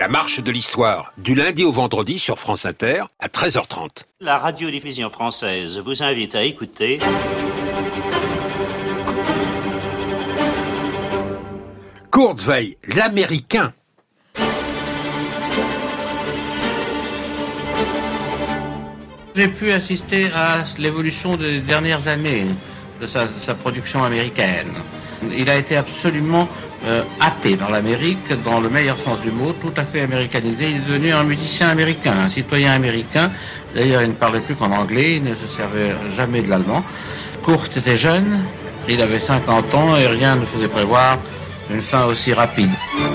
marche de l'histoire, du lundi au vendredi sur France Inter à 13h30. La radiodiffusion française vous invite à écouter... Kurt Weill, l'Américain. J'ai pu assister à l'évolution des dernières années de sa production américaine. Il a été absolument happé par l'Amérique, dans le meilleur sens du mot, tout à fait américanisé. Il est devenu un musicien américain, un citoyen américain. D'ailleurs, il ne parlait plus qu'en anglais, il ne se servait jamais de l'allemand. Kurt était jeune, il avait 50 ans et rien ne faisait prévoir une fin aussi rapide.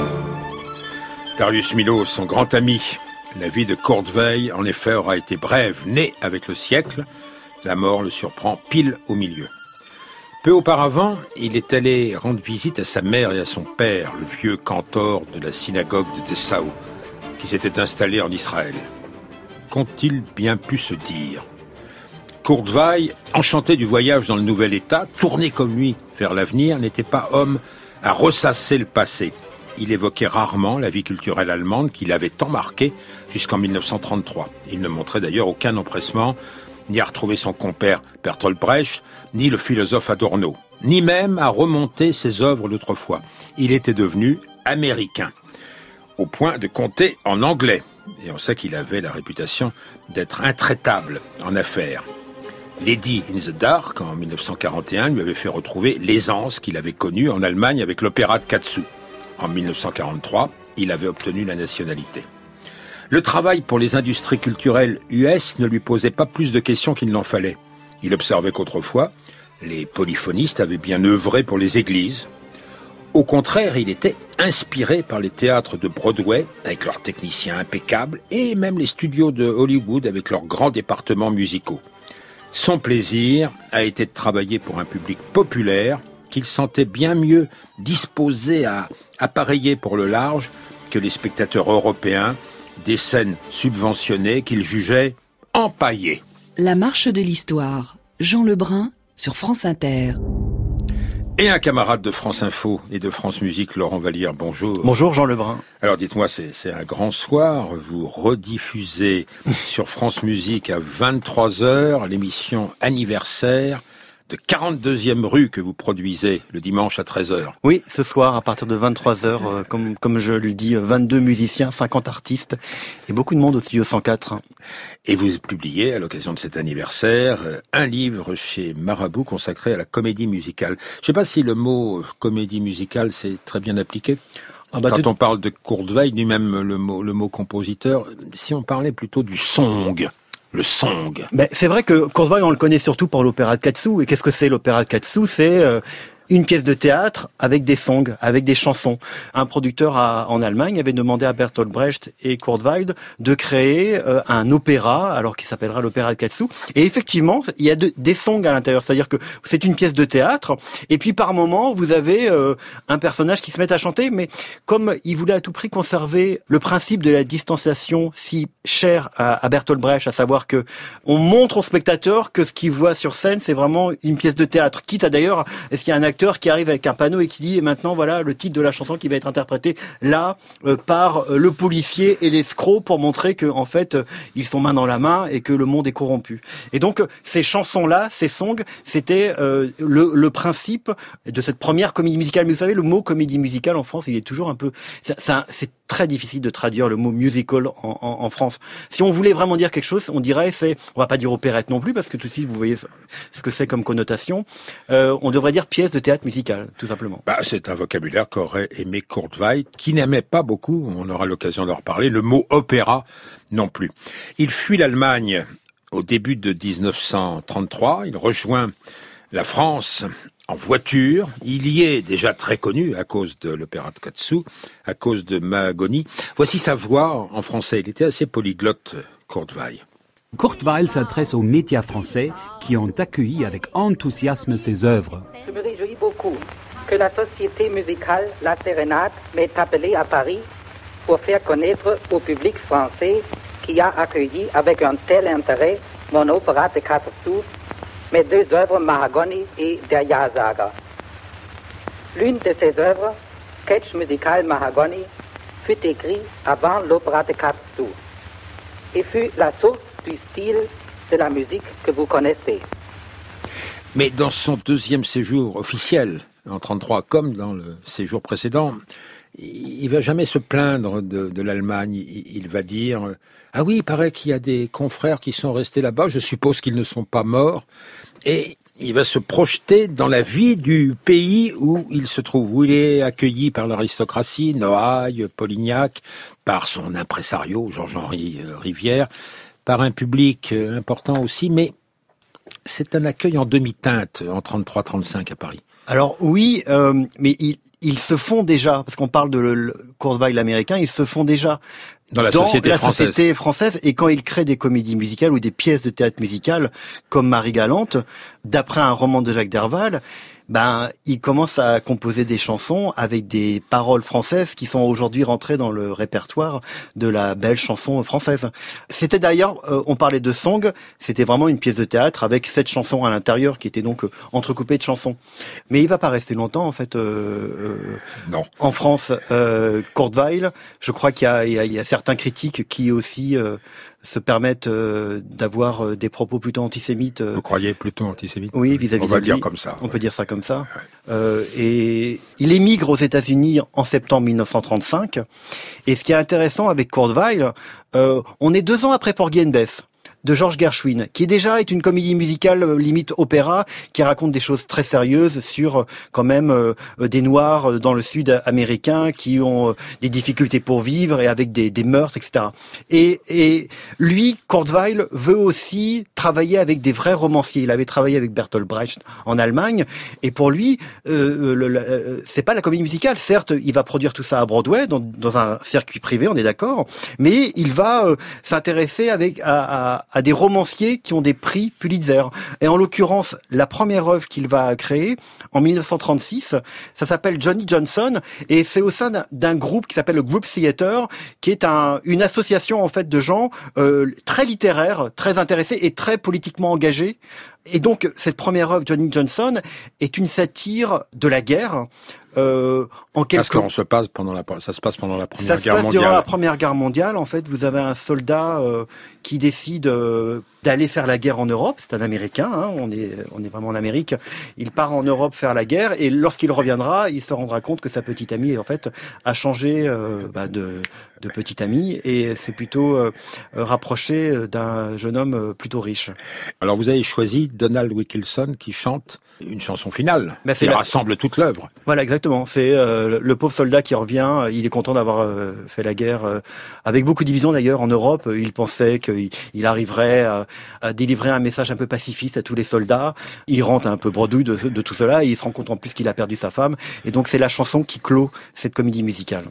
Darius Milhaud, son grand ami. La vie de Kurt Weill, en effet, aura été brève, né avec le siècle. La mort le surprend pile au milieu. Peu auparavant, il est allé rendre visite à sa mère et à son père, le vieux cantor de la synagogue de Dessau, qui s'était installé en Israël. Qu'ont-ils bien pu se dire ? Kurt Weill, enchanté du voyage dans le nouvel État, tourné comme lui vers l'avenir, n'était pas homme à ressasser le passé. Il évoquait rarement la vie culturelle allemande qui l'avait tant marqué jusqu'en 1933. Il ne montrait d'ailleurs aucun empressement ni à retrouver son compère Bertolt Brecht, ni le philosophe Adorno, ni même à remonter ses œuvres d'autrefois. Il était devenu américain, au point de compter en anglais. Et on sait qu'il avait la réputation d'être intraitable en affaires. Lady in the Dark, en 1941, lui avait fait retrouver l'aisance qu'il avait connue en Allemagne avec l'opéra de Katsu. En 1943, il avait obtenu la nationalité. Le travail pour les industries culturelles US ne lui posait pas plus de questions qu'il n'en fallait. Il observait qu'autrefois, les polyphonistes avaient bien œuvré pour les églises. Au contraire, il était inspiré par les théâtres de Broadway, avec leurs techniciens impeccables, et même les studios de Hollywood, avec leurs grands départements musicaux. Son plaisir a été de travailler pour un public populaire qu'il sentait bien mieux disposé à appareiller pour le large que les spectateurs européens, des scènes subventionnées qu'il jugeait empaillées. La marche de l'histoire, Jean Lebrun sur France Inter. Et un camarade de France Info et de France Musique, Laurent Vallière, bonjour. Bonjour Jean Lebrun. Alors dites-moi, c'est un grand soir, vous rediffusez sur France Musique à 23h l'émission anniversaire de 42e rue que vous produisez le dimanche à 13h. Oui, ce soir, à partir de 23h, comme je le dis, 22 musiciens, 50 artistes et beaucoup de monde au studio 104. Et vous publiez, à l'occasion de cet anniversaire, un livre chez Marabout consacré à la comédie musicale. Je ne sais pas si le mot comédie musicale, c'est très bien appliqué. Quand on parle de Kurt Weill, lui-même le mot compositeur, si on parlait plutôt du song. Le song. Mais c'est vrai que Kurt Weill, on le connaît surtout pour l'opéra de Katsu. Et qu'est-ce que c'est l'opéra de Katsu ? C'est une pièce de théâtre avec des songs, avec des chansons. Un producteur en Allemagne avait demandé à Bertolt Brecht et Kurt Weill de créer un opéra, alors qui s'appellera l'opéra de Katsu. Et effectivement, il y a des songs à l'intérieur, c'est-à-dire que c'est une pièce de théâtre, et puis par moment, vous avez un personnage qui se met à chanter, mais comme il voulait à tout prix conserver le principe de la distanciation si cher à Bertolt Brecht, à savoir que on montre au spectateur que ce qu'il voit sur scène, c'est vraiment une pièce de théâtre. Quitte à d'ailleurs, est-ce qu'il y a un acteur qui arrive avec un panneau et qui dit, et maintenant voilà le titre de la chanson qui va être interprétée là par le policier et l'escroc, pour montrer que en fait ils sont main dans la main et que le monde est corrompu. Et donc ces chansons-là, ces songs, c'était le principe de cette première comédie musicale. Mais vous savez, le mot comédie musicale en France, il est toujours un peu, c'est très difficile de traduire le mot musical en France. Si on voulait vraiment dire quelque chose, on dirait on va pas dire opérette non plus, parce que tout de suite vous voyez ce que c'est comme connotation. On devrait dire pièce de théâtre musical, tout simplement. C'est un vocabulaire qu'aurait aimé Kurt Weill, qui n'aimait pas beaucoup, on aura l'occasion d'en reparler, le mot opéra non plus. Il fuit l'Allemagne au début de 1933, il rejoint la France en voiture. Il y est déjà très connu à cause de l'opéra de Katsu, à cause de Mahagoni. Voici sa voix en français. Il était assez polyglotte, Kurt Weill. Kurt Weill s'adresse aux médias français qui ont accueilli avec enthousiasme ses œuvres. Je me réjouis beaucoup que la société musicale La Sérénade m'ait appelé à Paris pour faire connaître au public français qui a accueilli avec un tel intérêt mon opéra de Katsu, mes deux œuvres Mahagoni et Der Ja-Sager. L'une de ces œuvres, sketch musical Mahagoni, fut écrit avant l'opéra de Katsu et fut la source du style de la musique que vous connaissez. Mais dans son deuxième séjour officiel, en 1933, comme dans le séjour précédent, il va jamais se plaindre de l'Allemagne. Il va dire « Ah oui, il paraît qu'il y a des confrères qui sont restés là-bas, je suppose qu'ils ne sont pas morts. » Et il va se projeter dans la vie du pays où il se trouve, où il est accueilli par l'aristocratie, Noailles, Polignac, par son impresario, Georges-Henri Rivière, par un public important aussi, mais c'est un accueil en demi-teinte en 33-35 à Paris. Alors oui, mais ils se font déjà, parce qu'on parle de Kurzweil américain, ils se font déjà dans la société française, et quand il crée des comédies musicales ou des pièces de théâtre musicales comme Marie Galante, d'après un roman de Jacques Derval, il commence à composer des chansons avec des paroles françaises qui sont aujourd'hui rentrées dans le répertoire de la belle chanson française. C'était d'ailleurs, on parlait de Song, c'était vraiment une pièce de théâtre avec 7 chansons à l'intérieur qui étaient donc entrecoupées de chansons. Mais il va pas rester longtemps en fait. Non. En France, Kurzweil, je crois qu'il y a certains critiques qui aussi se permettent d'avoir des propos plutôt antisémites. Vous croyez plutôt antisémites? Oui, vis-à-vis on va de dire lui. Comme ça. On peut dire ça comme ça. Ouais. Et il émigre aux États-Unis en septembre 1935. Et ce qui est intéressant avec Kurzweil, on est 2 ans après Porgy and Bess de George Gershwin, qui déjà est une comédie musicale limite opéra, qui raconte des choses très sérieuses sur quand même des Noirs dans le Sud américain qui ont des difficultés pour vivre et avec des meurtres, etc. Et lui, Kurzweil, veut aussi travailler avec des vrais romanciers. Il avait travaillé avec Bertolt Brecht en Allemagne, et pour lui, c'est pas la comédie musicale. Certes, il va produire tout ça à Broadway, dans un circuit privé, on est d'accord, mais il va s'intéresser à des romanciers qui ont des prix Pulitzer. Et en l'occurrence, la première œuvre qu'il va créer, en 1936, ça s'appelle Johnny Johnson, et c'est au sein d'un groupe qui s'appelle le Group Theater, qui est une association en fait de gens très littéraires, très intéressés et très politiquement engagés. Et donc, cette première œuvre, Johnny Johnson, est une satire de la guerre. Parce que ça se passe pendant la Première Guerre mondiale. Ça se passe durant la Première Guerre mondiale. En fait, vous avez un soldat qui décide d'aller faire la guerre en Europe. C'est un Américain, hein, on est vraiment en Amérique. Il part en Europe faire la guerre, et lorsqu'il reviendra, il se rendra compte que sa petite amie, en fait, a changé de petite amie, et c'est plutôt rapproché d'un jeune homme plutôt riche. Alors vous avez choisi Donald Wilkinson qui chante une chanson finale, qui rassemble toute l'œuvre. Voilà, exactement. C'est le pauvre soldat qui revient. Il est content d'avoir fait la guerre avec beaucoup d'illusions d'ailleurs en Europe. Il pensait qu'il arriverait à délivrer un message un peu pacifiste à tous les soldats. Il rentre un peu bredouille de tout cela, et il se rend compte en plus qu'il a perdu sa femme. Et donc c'est la chanson qui clôt cette comédie musicale.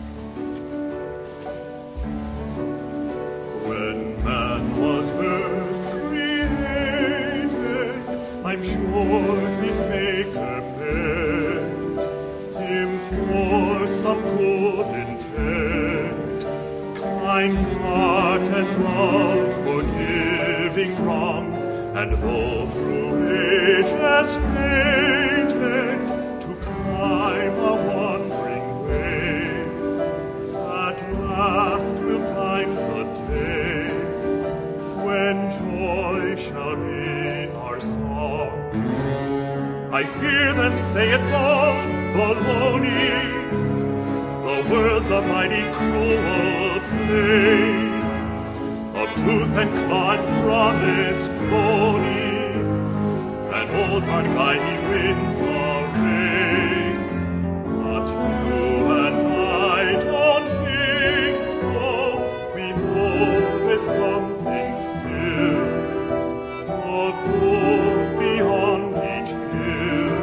When man was first created, I'm sure his maker meant him for some good intent, kind heart and love, forgiving wrong, and though through ages faded, to climb a wandering way, at last we'll find the day when joy shall be our song. I hear them say it's all baloney, the world's a mighty cruel place, of tooth and claw and promise phony, an old hard guy he wins the race. But you and I don't think so. We know there's something still of good beyond each hill,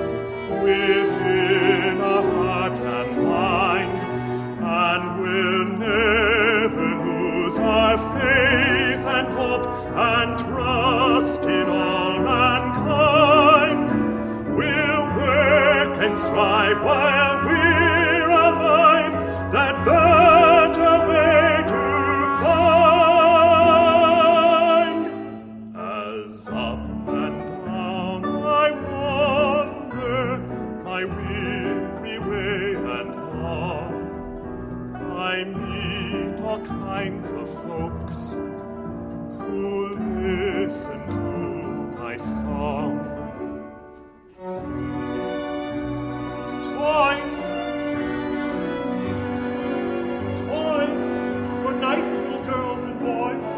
within a heart and mind, and we'll never lose our faith and hope and trust in all mankind. We'll work and strive while we're alive, that better way to find. As up and down I wander, my weary way and long, kinds of folks who listen to my song. Toys for nice little girls and boys.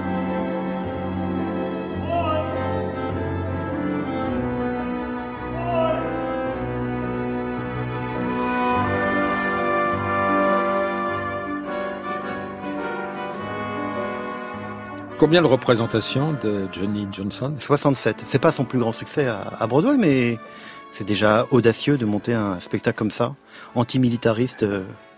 Combien de représentations de Johnny Johnson ? 67. C'est pas son plus grand succès à Broadway, mais c'est déjà audacieux de monter un spectacle comme ça, antimilitariste.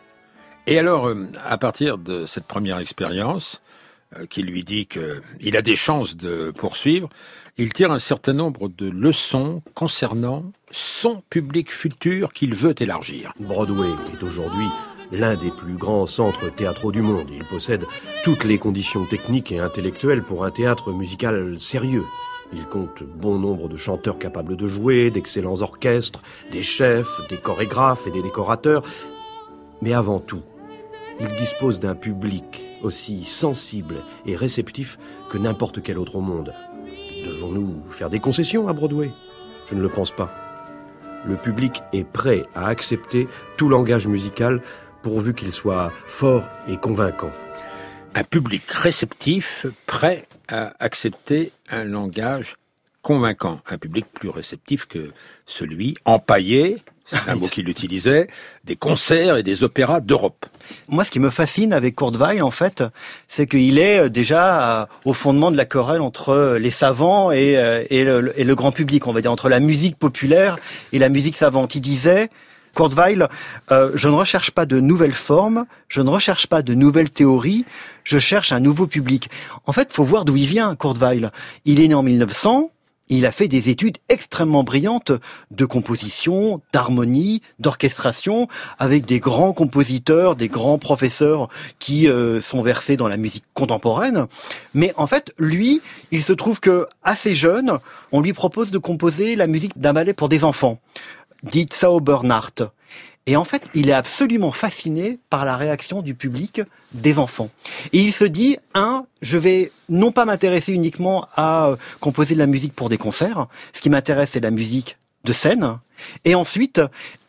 Et alors, à partir de cette première expérience, qui lui dit qu'il a des chances de poursuivre, il tire un certain nombre de leçons concernant son public futur qu'il veut élargir. Broadway est aujourd'hui l'un des plus grands centres théâtraux du monde. Il possède toutes les conditions techniques et intellectuelles pour un théâtre musical sérieux. Il compte bon nombre de chanteurs capables de jouer, d'excellents orchestres, des chefs, des chorégraphes et des décorateurs. Mais avant tout, il dispose d'un public aussi sensible et réceptif que n'importe quel autre au monde. Devons-nous faire des concessions à Broadway ? Je ne le pense pas. Le public est prêt à accepter tout langage musical pourvu qu'il soit fort et convaincant. Un public réceptif, prêt à accepter un langage convaincant. Un public plus réceptif que celui empaillé, c'est un mot qu'il utilisait, des concerts et des opéras d'Europe. Moi, ce qui me fascine avec Kurt Weill, en fait, c'est qu'il est déjà au fondement de la querelle entre les savants et le grand public, on va dire, entre la musique populaire et la musique savante. Il disait, Kurt Weill, je ne recherche pas de nouvelles formes, je ne recherche pas de nouvelles théories, je cherche un nouveau public. En fait, faut voir d'où il vient, Kurt Weill. Il est né en 1900, il a fait des études extrêmement brillantes de composition, d'harmonie, d'orchestration, avec des grands compositeurs, des grands professeurs qui sont versés dans la musique contemporaine. Mais en fait, lui, il se trouve que assez jeune, on lui propose de composer la musique d'un ballet pour des enfants, dit Zaubernacht. Et en fait, il est absolument fasciné par la réaction du public des enfants. Et il se dit, je vais non pas m'intéresser uniquement à composer de la musique pour des concerts. Ce qui m'intéresse, c'est la musique de scène. Et ensuite,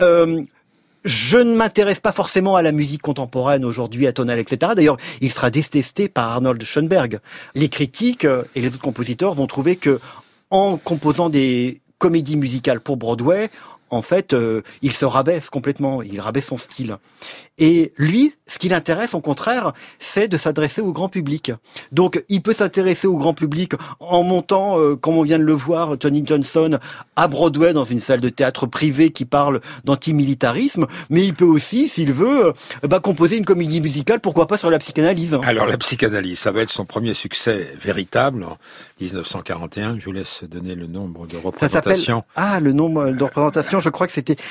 je ne m'intéresse pas forcément à la musique contemporaine aujourd'hui, atonale, etc. D'ailleurs, il sera détesté par Arnold Schoenberg. Les critiques et les autres compositeurs vont trouver que, en composant des comédies musicales pour Broadway, en fait, il se rabaisse complètement, il rabaisse son style. Et lui, ce qui l'intéresse, au contraire, c'est de s'adresser au grand public. Donc, il peut s'intéresser au grand public en montant, comme on vient de le voir, Johnny Johnson à Broadway dans une salle de théâtre privée qui parle d'antimilitarisme, mais il peut aussi, s'il veut, composer une comédie musicale, pourquoi pas sur la psychanalyse. Alors, la psychanalyse, ça va être son premier succès véritable en 1941. Je vous laisse donner le nombre de représentations. Le nombre de représentations, je crois que c'était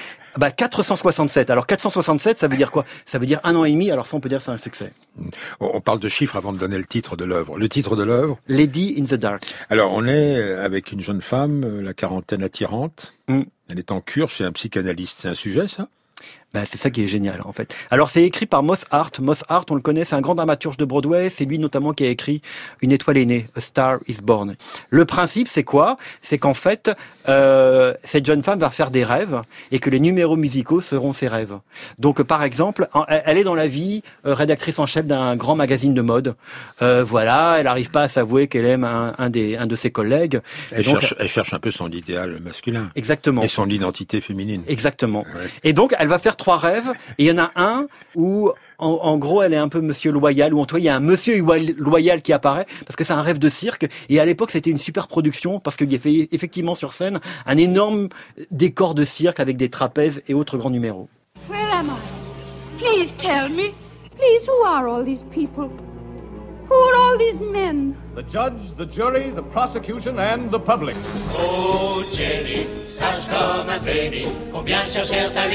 467. Alors 467, ça veut dire quoi ? Ça veut dire 1 an et demi, alors ça on peut dire que c'est un succès. On parle de chiffres avant de donner le titre de l'œuvre. Le titre de l'œuvre ? Lady in the Dark. Alors on est avec une jeune femme, la quarantaine attirante. Elle est en cure chez un psychanalyste. C'est un sujet, ça ? C'est ça qui est génial, en fait. Alors, c'est écrit par Moss Hart. Moss Hart, on le connaît, c'est un grand dramaturge de Broadway. C'est lui, notamment, qui a écrit Une étoile est née, A Star is Born. Le principe, c'est quoi ? C'est qu'en fait, cette jeune femme va faire des rêves et que les numéros musicaux seront ses rêves. Donc, par exemple, elle est dans la vie rédactrice en chef d'un grand magazine de mode. Elle n'arrive pas à s'avouer qu'elle aime un de ses collègues. Elle cherche un peu son idéal masculin. Exactement. Et son identité féminine. Exactement. Ouais. Et donc, elle va faire 3 rêves, et il y en a un où, en gros, elle est un peu monsieur loyal, ou en tout cas, il y a un monsieur loyal qui apparaît, parce que c'est un rêve de cirque, et à l'époque, c'était une super production, parce qu'il y a fait effectivement sur scène un énorme décor de cirque avec des trapèzes et autres grands numéros. Where am I? Please tell me. Please, who are all these people? Who are all these men? The judge, the jury, the prosecution and the public. Oh Jenny, sage comme un penny, combien cherchèrent à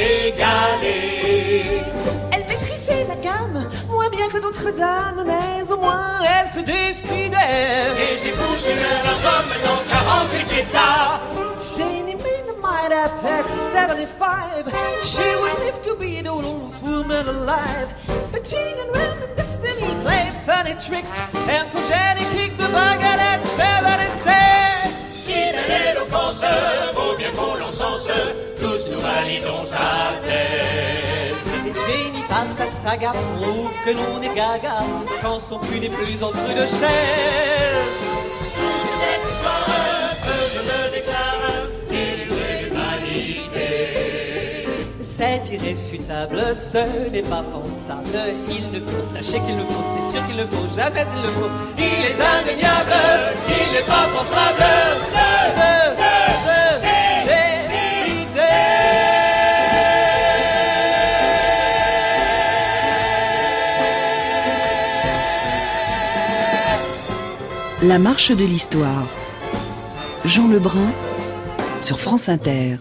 l'égaler. Elle maîtrisait la gamme, moins bien que d'autres dames, mais au moins elle se décidait. Les épouses de leurs hommes dans 48 états. Jenny Mina might up at 75. She would live to be the oldest woman alive. But Jean and Rem and Destiny play funny tricks, and pour Jenny kick the bucket at 76. Si l'éloquence vaut bien qu'on l'encense, tous nous validons sa thèse. Et Jenny par sa saga prouve que l'on est gaga quand son cul n'est plus en crue de chair. Cette histoire que je me déclare dénuée d'humanité. C'est irréfutable, ce n'est pas pensable. Il ne faut, sachez qu'il le faut, c'est sûr qu'il le faut, jamais il le faut. Il est indéniable, il n'est pas pensable de se décider. La marche de l'histoire. Jean Lebrun sur France Inter.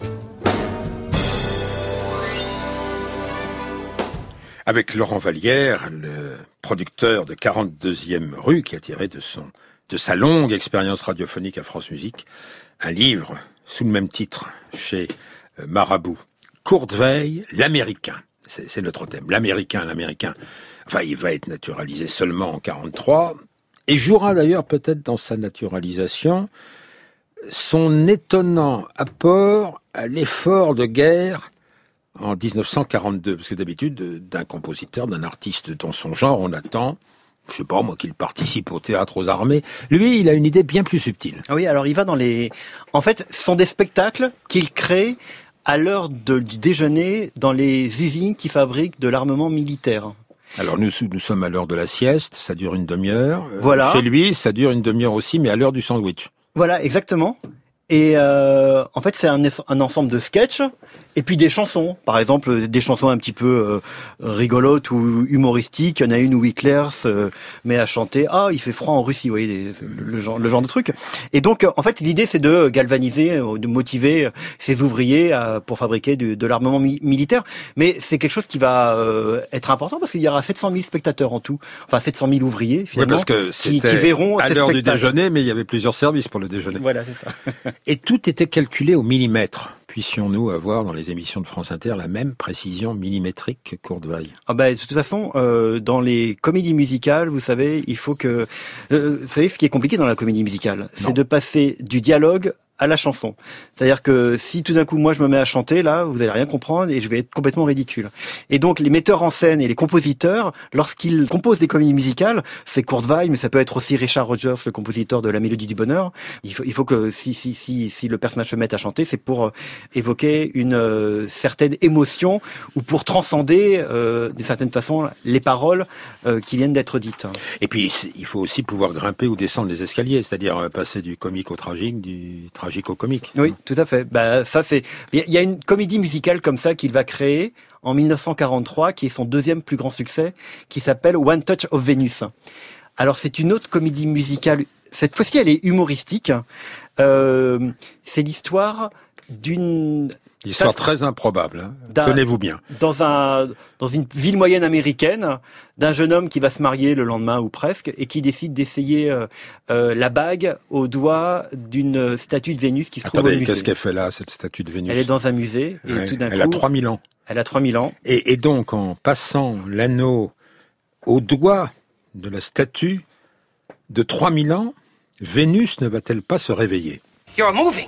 Avec Laurent Vallière, le producteur de 42e rue, qui a tiré de sa longue expérience radiophonique à France Musique, un livre sous le même titre chez Marabout. Kurt Weill, l'Américain. C'est notre thème. L'Américain. Enfin, il va être naturalisé seulement en 43 et jouera d'ailleurs peut-être dans sa naturalisation son étonnant apport à l'effort de guerre en 1942, parce que d'habitude, d'un compositeur, d'un artiste dans son genre, on attend, je sais pas moi, qu'il participe au théâtre aux armées. Lui, il a une idée bien plus subtile. Oui, alors il va dans les... En fait, ce sont des spectacles qu'il crée à l'heure du déjeuner dans les usines qui fabriquent de l'armement militaire. Alors nous sommes à l'heure de la sieste, ça dure une demi-heure. Voilà. Chez lui, ça dure une demi-heure aussi, mais à l'heure du sandwich. Voilà, exactement. Et en fait, c'est un ensemble de sketchs et puis des chansons. Par exemple, des chansons un petit peu rigolotes ou humoristiques. Il y en a une où Hitler se met à chanter « Ah, il fait froid en Russie », vous voyez, le genre de truc. Et donc, en fait, l'idée, c'est de galvaniser, de motiver ces ouvriers pour fabriquer de l'armement militaire. Mais c'est quelque chose qui va être important parce qu'il y aura 700 000 spectateurs en tout. Enfin, 700 000 ouvriers, finalement, oui, parce que qui verront à ces l'heure spectacles. Du déjeuner, mais il y avait plusieurs services pour le déjeuner. Voilà, c'est ça. Et tout était calculé au millimètre. Puissions-nous avoir dans les émissions de France Inter la même précision millimétrique que Kurt Weill? Ah bah, de toute façon, dans les comédies musicales, vous savez, il faut que... vous savez ce qui est compliqué dans la comédie musicale? C'est de passer du dialogue à la chanson. C'est-à-dire que si tout d'un coup, moi, je me mets à chanter, là, vous allez rien comprendre et je vais être complètement ridicule. Et donc, les metteurs en scène et les compositeurs, lorsqu'ils composent des comédies musicales, c'est Kurt Weill, mais ça peut être aussi Richard Rodgers, le compositeur de La Mélodie du Bonheur. Il faut que si le personnage se met à chanter, c'est pour évoquer une certaine émotion ou pour transcender, d'une certaine façon, les paroles qui viennent d'être dites. Et puis, il faut aussi pouvoir grimper ou descendre les escaliers, c'est-à-dire passer du comique au tragique, du tragique au comique. Oui, tout à fait. Bah, ça c'est. Il y a une comédie musicale comme ça qu'il va créer en 1943, qui est son deuxième plus grand succès, qui s'appelle One Touch of Venus. Alors c'est une autre comédie musicale. Cette fois-ci, elle est humoristique. C'est l'histoire d'une... Histoire très improbable, hein. Tenez-vous bien. Dans une ville moyenne américaine, d'un jeune homme qui va se marier le lendemain ou presque, et qui décide d'essayer la bague au doigt d'une statue de Vénus qui se trouve au musée. Qu'est-ce qu'elle fait là, cette statue de Vénus? Elle est dans un musée, et ouais, tout d'un coup... Elle a 3000 ans. Elle a 3000 ans. Et donc, en passant l'anneau au doigt de la statue de 3000 ans, Vénus ne va-t-elle pas se réveiller? You're moving.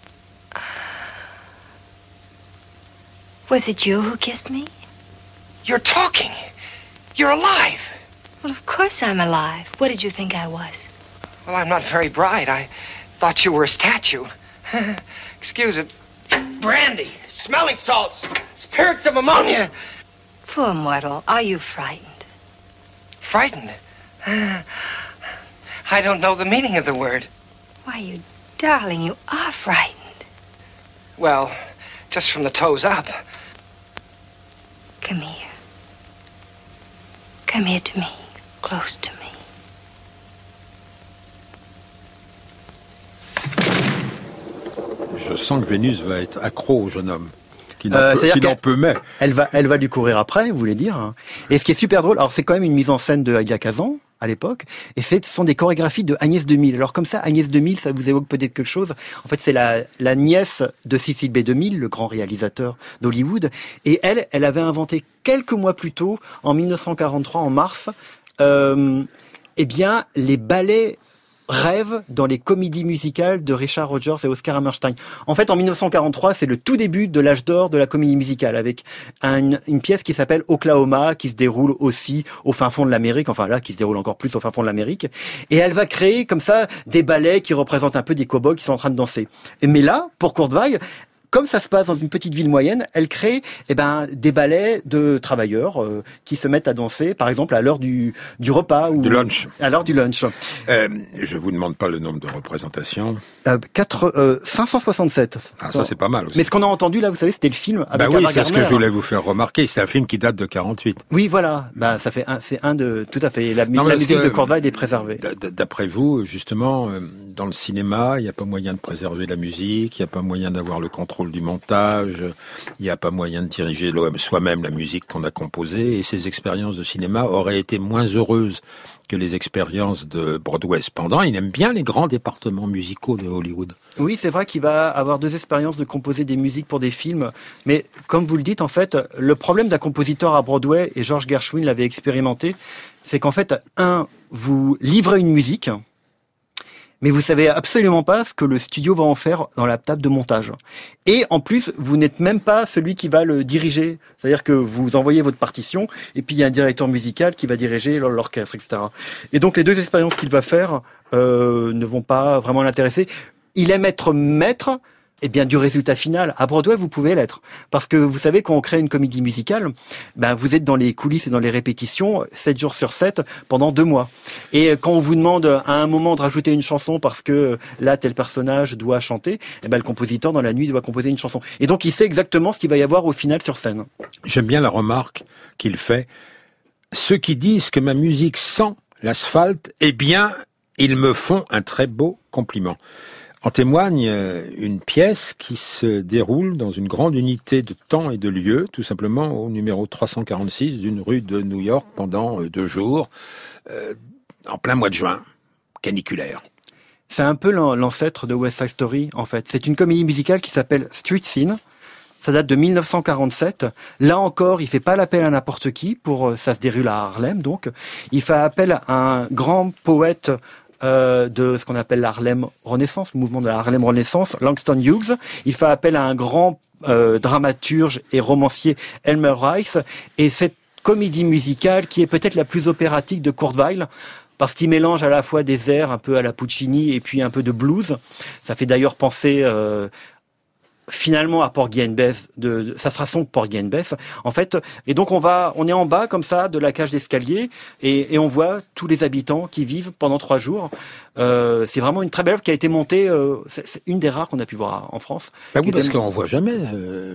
Was it you who kissed me? You're talking. You're alive. Well, of course I'm alive. What did you think I was? Well, I'm not very bright. I thought you were a statue. Excuse it. Brandy, smelling salts, spirits of ammonia. Poor mortal, are you frightened? Frightened? I don't know the meaning of the word. Why, you darling, you are frightened. Well, just from the toes up. Come here. Come here to me, close to me. Je sens que Vénus va être accro au jeune homme. Qui n'en peut mais. Elle va lui courir après, vous voulez dire. Et ce qui est super drôle, alors c'est quand même une mise en scène de Elia Kazan, à l'époque, et ce sont des chorégraphies de Agnès DeMille. Alors comme ça, Agnès DeMille, ça vous évoque peut-être quelque chose. En fait, c'est la nièce de Cecil B. DeMille, le grand réalisateur d'Hollywood, et elle avait inventé quelques mois plus tôt, en 1943, en mars, eh bien, les ballets rêve dans les comédies musicales de Richard Rodgers et Oscar Hammerstein. En fait, en 1943, c'est le tout début de l'âge d'or de la comédie musicale, avec une pièce qui s'appelle Oklahoma, qui se déroule aussi au fin fond de l'Amérique, enfin là, qui se déroule encore plus au fin fond de l'Amérique. Et elle va créer comme ça des ballets qui représentent un peu des cow-boys qui sont en train de danser. Mais là, pour Kurt Weill, comme ça se passe dans une petite ville moyenne, elle crée des ballets de travailleurs qui se mettent à danser, par exemple à l'heure du repas ou du lunch. À l'heure du lunch. Je vous demande pas le nombre de représentations. 567. Ah, ça c'est pas mal aussi. Mais ce qu'on a entendu là, vous savez, c'était le film avec oui, Ava c'est ce que Gardner. je voulais vous faire remarquer. C'est un film qui date de 48. Oui, voilà. Ça fait c'est un de tout à fait. La musique de Kurt Weill est préservée. D'après vous, justement, dans le cinéma, il n'y a pas moyen de préserver la musique, il n'y a pas moyen d'avoir le contrôle du montage, il n'y a pas moyen de diriger soi-même la musique qu'on a composée, et ces expériences de cinéma auraient été moins heureuses que les expériences de Broadway. Cependant, il aime bien les grands départements musicaux de Hollywood. Oui, c'est vrai qu'il va avoir 2 expériences de composer des musiques pour des films, mais comme vous le dites, en fait, le problème d'un compositeur à Broadway, et George Gershwin l'avait expérimenté, c'est qu'en fait, vous livrez une musique, mais vous savez absolument pas ce que le studio va en faire dans la table de montage. Et en plus, vous n'êtes même pas celui qui va le diriger. C'est-à-dire que vous envoyez votre partition, et puis il y a un directeur musical qui va diriger l'orchestre, etc. Et donc les 2 expériences qu'il va faire ne vont pas vraiment l'intéresser. Il aime être maître du résultat final. À Broadway, vous pouvez l'être. Parce que vous savez, quand on crée une comédie musicale, vous êtes dans les coulisses et dans les répétitions 7 jours sur 7 pendant 2 mois. Et quand on vous demande à un moment de rajouter une chanson parce que là, tel personnage doit chanter, le compositeur, dans la nuit, doit composer une chanson. Et donc, il sait exactement ce qu'il va y avoir au final sur scène. J'aime bien la remarque qu'il fait. Ceux qui disent que ma musique sent l'asphalte, ils me font un très beau compliment. En témoigne une pièce qui se déroule dans une grande unité de temps et de lieu, tout simplement au numéro 346 d'une rue de New York pendant 2 jours, en plein mois de juin, caniculaire. C'est un peu l'ancêtre de West Side Story, en fait. C'est une comédie musicale qui s'appelle Street Scene. Ça date de 1947. Là encore, il fait pas l'appel à n'importe qui ça se déroule à Harlem, donc. Il fait appel à un grand poète de ce qu'on appelle l'Harlem Renaissance, le mouvement de la Harlem Renaissance, Langston Hughes. Il fait appel à un grand dramaturge et romancier, Elmer Rice. Et cette comédie musicale, qui est peut-être la plus opératique de Kurt Weill, parce qu'il mélange à la fois des airs un peu à la Puccini et puis un peu de blues. Ça fait d'ailleurs penser finalement à Porgy and Bess, ça sera son Porgy and Bess, en fait. Et donc on est en bas comme ça de la cage d'escalier et on voit tous les habitants qui vivent pendant 3 jours. C'est vraiment une très belle œuvre qui a été montée. C'est une des rares qu'on a pu voir en France. Oui, parce qu'on voit jamais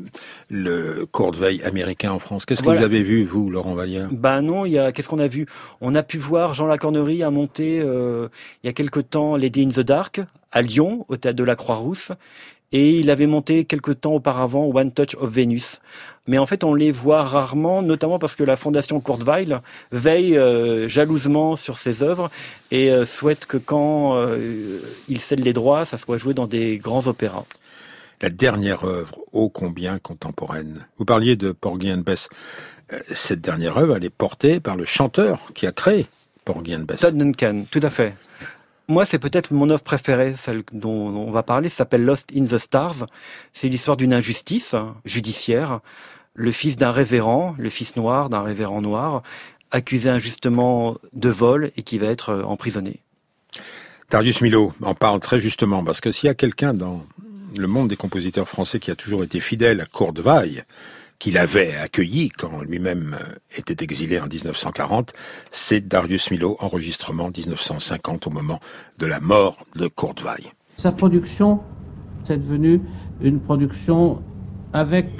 le Kurt Weill américain en France. Qu'est-ce que vous avez vu, vous, Laurent Vallière ? Non, qu'est-ce qu'on a vu ? On a pu voir Jean Lacornerie a monté il y a quelque temps Lady in the Dark à Lyon, au théâtre de la Croix-Rousse. Et il avait monté quelque temps auparavant One Touch of Venus. Mais en fait, on les voit rarement, notamment parce que la Fondation Kurt Weill veille jalousement sur ses œuvres et souhaite que quand il cède les droits, ça soit joué dans des grands opéras. La dernière œuvre, ô combien contemporaine. Vous parliez de Porgy and Bess. Cette dernière œuvre, elle est portée par le chanteur qui a créé Porgy and Bess. Todd Duncan, tout à fait. Moi, c'est peut-être mon œuvre préférée, celle dont on va parler, ça s'appelle Lost in the Stars. C'est l'histoire d'une injustice judiciaire. Le fils d'un révérend, le fils noir d'un révérend noir, accusé injustement de vol et qui va être emprisonné. Darius Milhaud en parle très justement, parce que s'il y a quelqu'un dans le monde des compositeurs français qui a toujours été fidèle à Kurt Weill, qu'il avait accueilli quand lui-même était exilé en 1940, c'est Darius Milhaud, enregistrement 1950 au moment de la mort de Kurt Weill. Sa production, c'est devenu une production avec,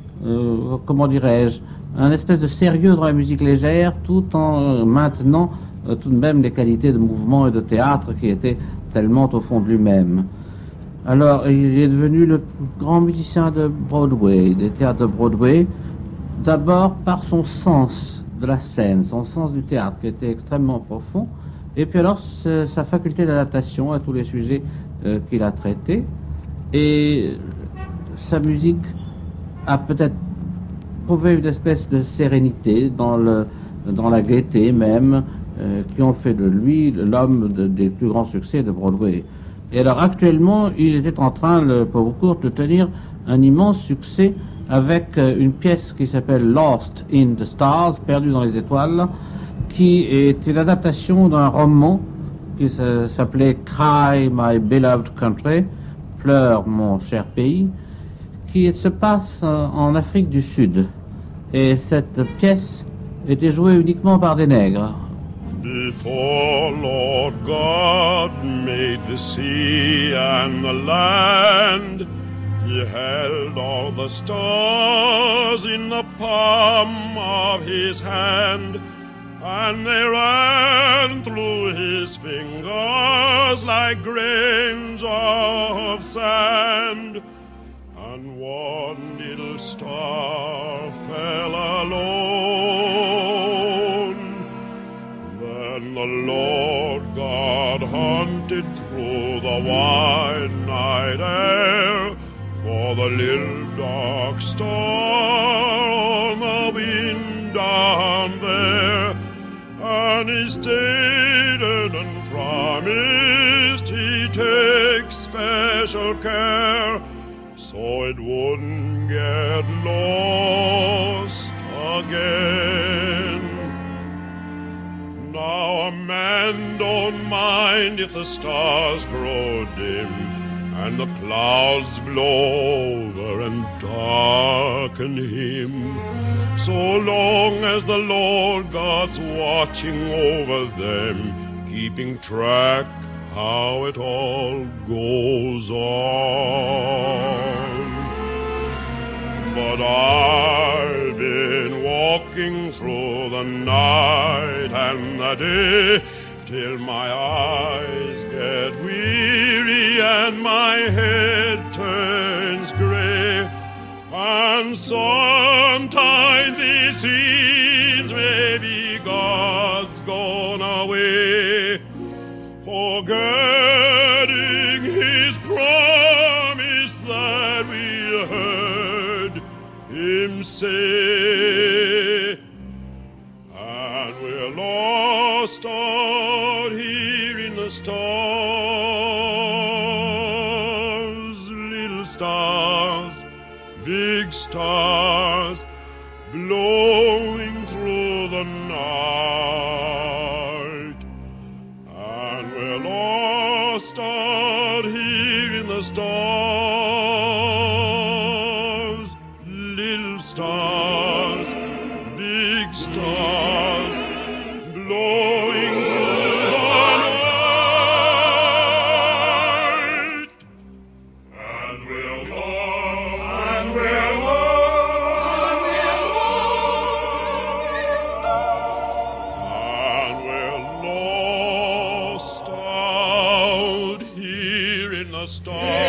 un espèce de sérieux dans la musique légère, tout en maintenant tout de même les qualités de mouvement et de théâtre qui étaient tellement au fond de lui-même. Alors, il est devenu le grand musicien de Broadway, des théâtres de Broadway, d'abord par son sens de la scène, son sens du théâtre qui était extrêmement profond, Et puis alors, sa faculté d'adaptation à tous les sujets qu'il a traités. Et sa musique a peut-être trouvé une espèce de sérénité dans la gaieté même, qui ont fait de lui l'homme des plus grands succès de Broadway. Et alors actuellement, il était en train, le pauvre Kurt, de tenir un immense succès avec une pièce qui s'appelle Lost in the Stars, Perdu dans les étoiles, qui est une adaptation d'un roman qui s'appelait Cry My Beloved Country, Pleure mon cher pays, qui se passe en Afrique du Sud. Et cette pièce était jouée uniquement par des nègres. Before Lord God made the sea and the land, He held all the stars in the palm of His hand, and they ran through His fingers like grains of sand. And one little star fell alone. Then the Lord God hunted through the wide night air for the little dark star on the wind down there. And He stated and promised He'd take special care so it wouldn't get lost again. Now a man don't mind if the stars grow dim and the clouds blow over and darken him, so long as the Lord God's watching over them, keeping track how it all goes on. But I've been walking through the night and the day till my eyes get weary and my head turns gray, and sometimes it seems maybe God's gone away, forgetting His promise that we heard Him say, and we're lost out here in the stars, little stars, big stars, blowing through the night, and we're lost out here in the stars, little stars, big stars, blowing through the night, and we're lost, and we're lost, and we're lost out here in the stars.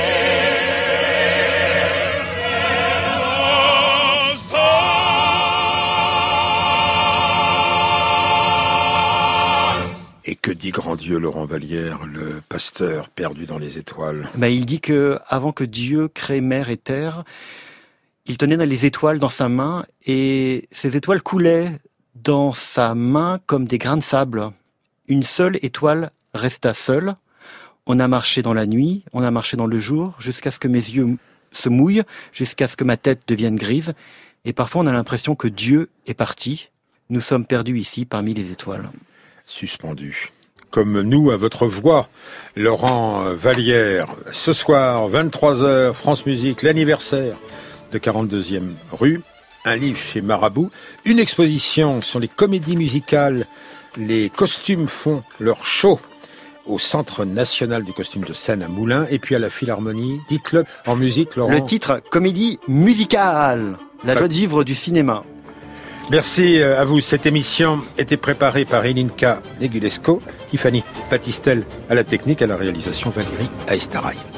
Et que dit grand Dieu Laurent Vallière, le pasteur perdu dans les étoiles? Il dit que avant que Dieu crée mer et terre, il tenait les étoiles dans sa main et ces étoiles coulaient dans sa main comme des grains de sable. Une seule étoile resta seule. On a marché dans la nuit, on a marché dans le jour, jusqu'à ce que mes yeux se mouillent, jusqu'à ce que ma tête devienne grise. Et parfois on a l'impression que Dieu est parti. Nous sommes perdus ici parmi les étoiles. Suspendu. Comme nous, à votre voix, Laurent Vallière. Ce soir, 23h, France Musique, l'anniversaire de 42e rue. Un livre chez Marabout. Une exposition sur les comédies musicales. Les costumes font leur show au Centre National du Costume de Seine à Moulins. Et puis à la Philharmonie. Dites-le en musique, Laurent. Le titre, comédie musicale. La joie de vivre du cinéma. Merci à vous. Cette émission était préparée par Elinka Negulesco, Tiffany Batistel à la technique, à la réalisation Valérie Aestaraï.